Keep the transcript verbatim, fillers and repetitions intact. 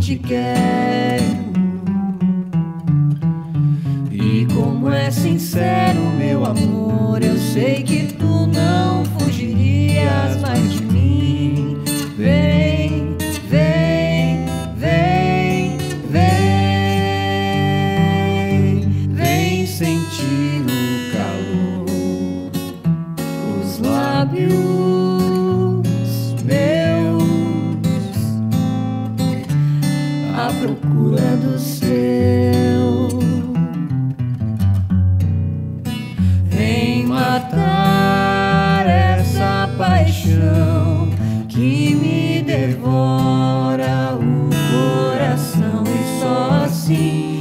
te quero. E como é sincero meu amor, eu sei que tu não fugirias mais de mim. Vem, vem, vem, vem, vem sentir o calor, os lábios meus à procura do seu. Vem matar essa paixão que me devora o coração, e só assim